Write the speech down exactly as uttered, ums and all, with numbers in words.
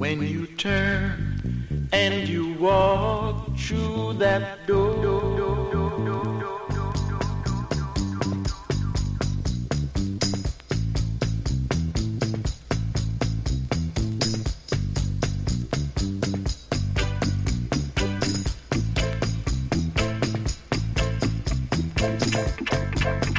When you turn and you walk through that door,